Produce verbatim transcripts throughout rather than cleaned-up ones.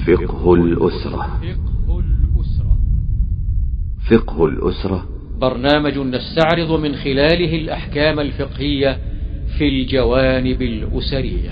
فقه الأسرة. فقه الأسرة برنامج نستعرض من خلاله الأحكام الفقهية في الجوانب الأسرية.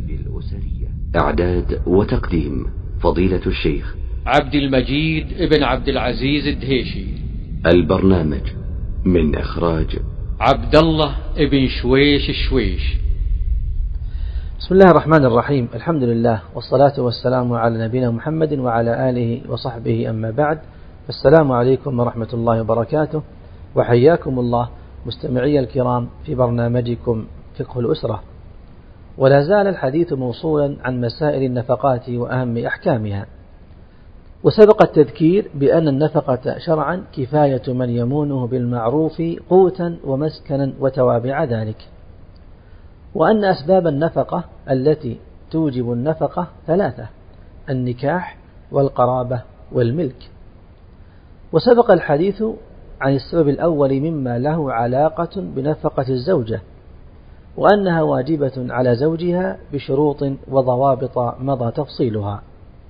إعداد وتقديم فضيلة الشيخ عبد المجيد ابن عبد العزيز الدهيشي. البرنامج من إخراج عبد الله ابن شويش الشويش. بسم الله الرحمن الرحيم. الحمد لله والصلاة والسلام على نبينا محمد وعلى آله وصحبه، أما بعد، السلام عليكم ورحمة الله وبركاته، وحياكم الله مستمعي الكرام في برنامجكم فقه الأسرة. ولا زال الحديث موصولا عن مسائل النفقات وأهم أحكامها. وسبق التذكير بأن النفقة شرعا كفاية من يمونه بالمعروف قوتا ومسكنا وتوابع ذلك، وأن أسباب النفقة التي توجب النفقة ثلاثة: النكاح والقرابة والملك. وسبق الحديث عن السبب الأول مما له علاقة بنفقة الزوجة، وأنها واجبة على زوجها بشروط وضوابط مضى تفصيلها.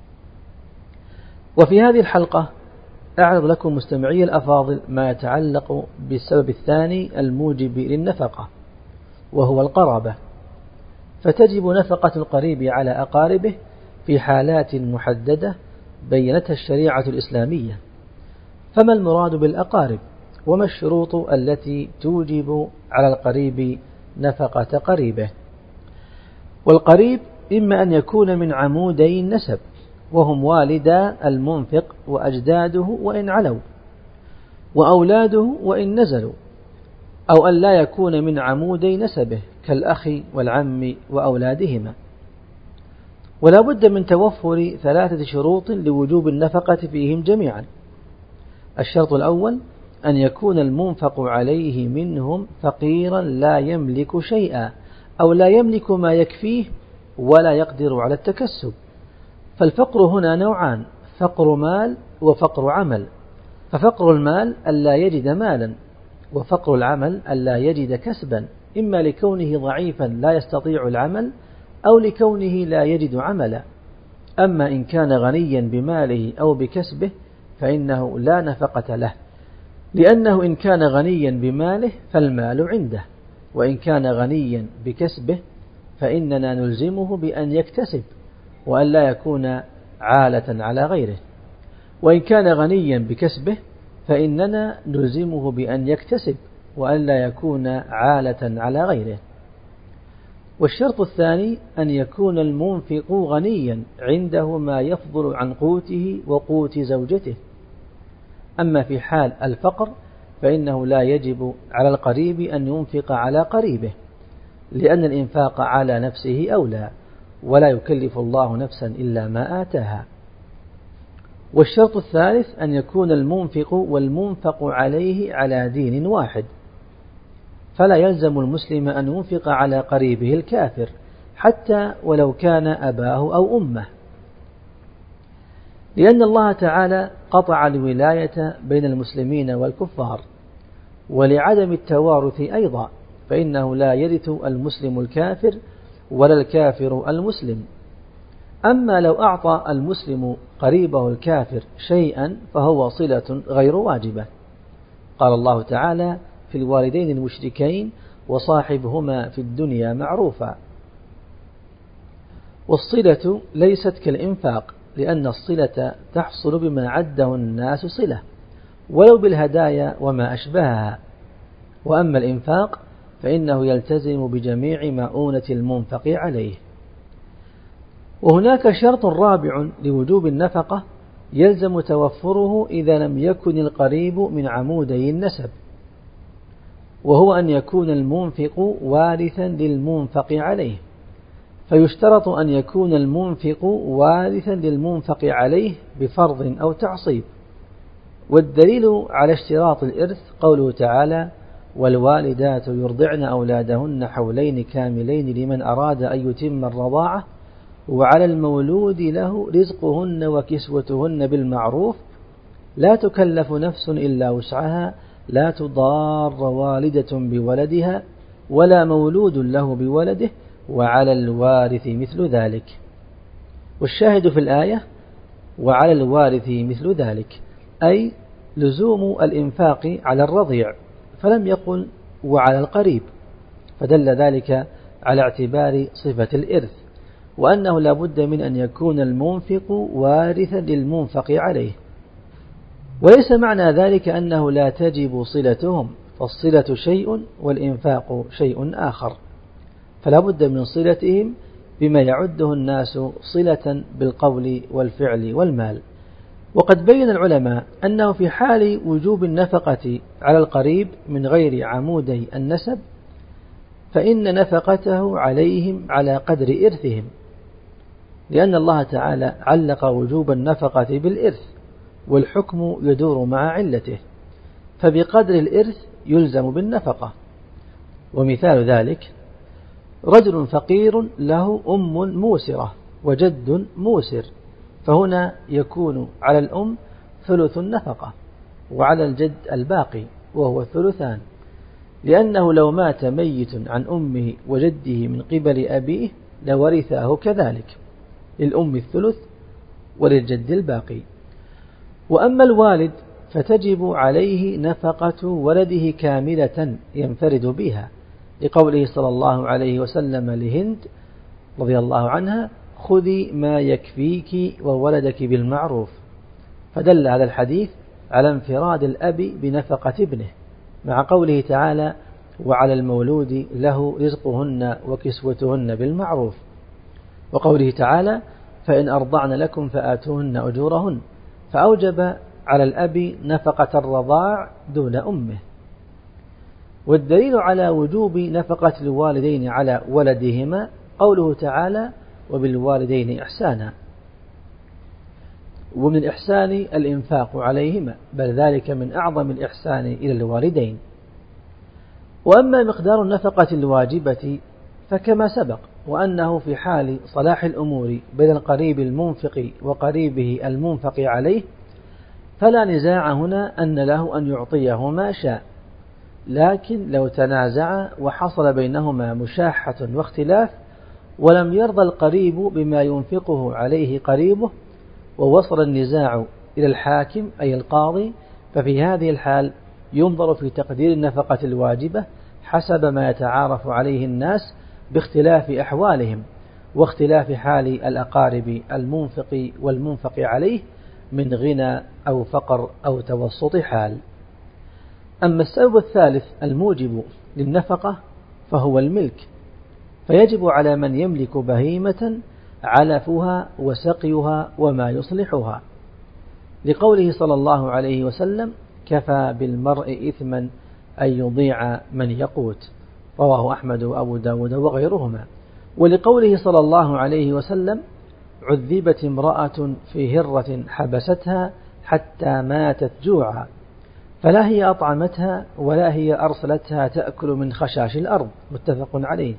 وفي هذه الحلقة أعرض لكم مستمعي الأفاضل ما يتعلق بالسبب الثاني الموجب للنفقة، وهو القرابة. فتجب نفقة القريب على أقاربه في حالات محددة بينتها الشريعة الإسلامية. فما المراد بالأقارب؟ وما الشروط التي توجب على القريب نفقة قريبه؟ والقريب إما أن يكون من عمودي النسب، وهم والدا المنفق وأجداده وإن علوا، وأولاده وإن نزلوا، أو أن لا يكون من عمودي نسبه كالأخ والعم وأولادهما. ولا بد من توفر ثلاثة شروط لوجوب النفقة فيهم جميعا. الشرط الأول أن يكون المنفق عليه منهم فقيرا لا يملك شيئا، أو لا يملك ما يكفيه ولا يقدر على التكسب. فالفقر هنا نوعان: فقر مال وفقر عمل. ففقر المال ألا يجد مالا، وفقر العمل ألا يجد كسبا، إما لكونه ضعيفا لا يستطيع العمل، أو لكونه لا يجد عملا. أما إن كان غنيا بماله أو بكسبه فإنه لا نفقة له، لأنه إن كان غنيا بماله فالمال عنده، وإن كان غنيا بكسبه فإننا نلزمه بأن يكتسب وأن لا يكون عالة على غيره. وإن كان غنيا بكسبه فإننا نلزمه بأن يكتسب وأن لا يكون عالة على غيره. والشرط الثاني أن يكون المنفق غنيا عنده ما يفضل عن قوته وقوت زوجته. أما في حال الفقر فإنه لا يجب على القريب أن ينفق على قريبه، لأن الإنفاق على نفسه أولى، ولا يكلف الله نفسا إلا ما آتاها. والشرط الثالث أن يكون المنفق والمنفق عليه على دين واحد، فلا يلزم المسلم أن ينفق على قريبه الكافر حتى ولو كان أباه أو أمه، لأن الله تعالى قطع الولاية بين المسلمين والكفار. ولعدم التوارث أيضا، فإنه لا يرث المسلم الكافر ولا الكافر المسلم. أما لو أعطى المسلم قريبه الكافر شيئا فهو صلة غير واجبة. قال الله تعالى في الوالدين المشركين: وصاحبهما في الدنيا معروفا. والصلة ليست كالإنفاق، لأن الصلة تحصل بما عده الناس صلة، ولو بالهدايا وما أشبهها. وأما الإنفاق فإنه يلتزم بجميع مؤونة المنفق عليه. وهناك شرط رابع لوجوب النفقة يلزم توفره إذا لم يكن القريب من عمودي النسب، وهو أن يكون المنفق وارثا للمنفق عليه. فيشترط أن يكون المنفق وارثا للمنفق عليه بفرض أو تعصيب. والدليل على اشتراط الإرث قوله تعالى: والوالدات يرضعن أولادهن حولين كاملين لمن أراد أن يتم الرضاعة، وعلى المولود له رزقهن وكسوتهن بالمعروف، لا تكلف نفس إلا وسعها، لا تضار والدة بولدها ولا مولود له بولده، وعلى الوارث مثل ذلك. والشاهد في الآية وعلى الوارث مثل ذلك، أي لزوم الإنفاق على الرضيع، فلم يقل وعلى القريب، فدل ذلك على اعتبار صفة الإرث، وأنه لا بد من أن يكون المنفق وارثا للمنفق عليه. وليس معنى ذلك أنه لا تجب صلتهم، فالصلة شيء والإنفاق شيء آخر، فلا بد من صلتهم بما يعده الناس صلة بالقول والفعل والمال. وقد بين العلماء أنه في حال وجوب النفقة على القريب من غير عمودي النسب فإن نفقته عليهم على قدر إرثهم، لأن الله تعالى علق وجوب النفقة بالإرث، والحكم يدور مع علته، فبقدر الإرث يلزم بالنفقة. ومثال ذلك رجل فقير له أم موسرة وجد موسر، فهنا يكون على الأم ثلث النفقة وعلى الجد الباقي وهو الثلثان، لأنه لو مات ميت عن أمه وجده من قبل أبيه لورثه كذلك، للأم الثلث وللجد الباقي. وأما الوالد فتجب عليه نفقة ولده كاملة ينفرد بها، لقوله صلى الله عليه وسلم لهند رضي الله عنها: خذي ما يكفيك وولدك بالمعروف، فدل هذا الحديث على انفراد الأب بنفقة ابنه، مع قوله تعالى: وعلى المولود له رزقهن وكسوتهن بالمعروف، وقوله تعالى: فإن أرضعن لكم فآتوهن أجورهن، فأوجب على الأب نفقة الرضاع دون أمه. والدليل على وجوب نفقة الوالدين على ولدهما قوله تعالى: وبالوالدين إحسانا، ومن الإحسان الإنفاق عليهما، بل ذلك من أعظم الإحسان إلى الوالدين. وأما مقدار النفقة الواجبة فكما سبق، وأنه في حال صلاح الأمور بين القريب المنفق وقريبه المنفق عليه فلا نزاع هنا أن له أن يعطيه ما شاء، لكن لو تنازع وحصل بينهما مشاحة واختلاف ولم يرضى القريب بما ينفقه عليه قريبه ووصل النزاع إلى الحاكم أي القاضي، ففي هذه الحال ينظر في تقدير النفقة الواجبة حسب ما يتعارف عليه الناس باختلاف أحوالهم واختلاف حال الأقارب المنفق والمنفق عليه من غنى أو فقر أو توسط حال. أما السبب الثالث الموجب للنفقة فهو الملك، فيجب على من يملك بهيمة علفها وسقيها وما يصلحها، لقوله صلى الله عليه وسلم: كفى بالمرء إثما أن يضيع من يقوت، رواه أحمد وأبو داود وغيرهما. ولقوله صلى الله عليه وسلم: عذبت امرأة في هرة حبستها حتى ماتت جوعا، فلا هي أطعمتها ولا هي أرسلتها تأكل من خشاش الأرض، متفق عليه.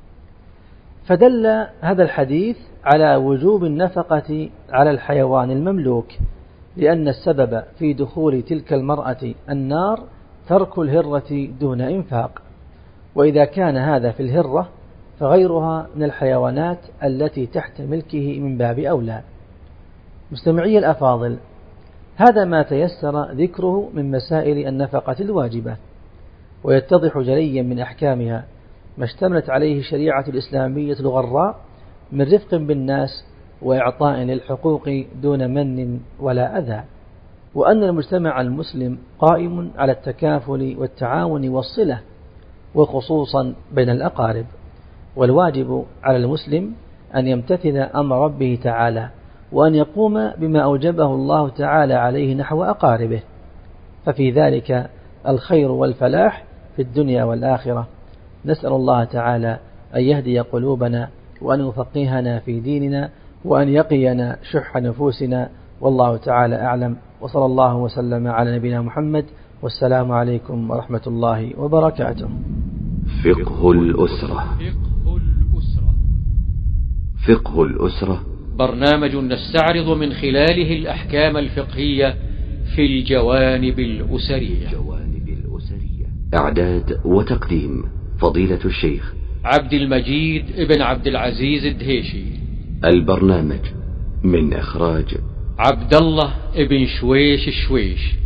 فدل هذا الحديث على وجوب النفقة على الحيوان المملوك، لأن السبب في دخول تلك المرأة النار ترك الهرة دون إنفاق، وإذا كان هذا في الهرة فغيرها من الحيوانات التي تحت ملكه من باب أولى. مستمعي الأفاضل، هذا ما تيسر ذكره من مسائل النفقة الواجبة، ويتضح جليا من أحكامها ما اشتملت عليه الشريعة الإسلامية الغراء من رفق بالناس وإعطاء للحقوق دون من ولا أذى، وأن المجتمع المسلم قائم على التكافل والتعاون والصلة، وخصوصا بين الأقارب. والواجب على المسلم أن يمتثل أمر ربه تعالى، وأن يقوم بما أوجبه الله تعالى عليه نحو أقاربه، ففي ذلك الخير والفلاح في الدنيا والآخرة. نسأل الله تعالى أن يهدي قلوبنا وأن يفقهنا في ديننا وأن يقينا شح نفوسنا، والله تعالى أعلم، وصلى الله وسلم على نبينا محمد، والسلام عليكم ورحمة الله وبركاته. فقه الأسرة. فقه الأسرة برنامج نستعرض من خلاله الأحكام الفقهية في الجوانب الأسرية. إعداد وتقديم فضيلة الشيخ عبد المجيد ابن عبد العزيز الدهيشي. البرنامج من إخراج عبد الله ابن شويش الشويش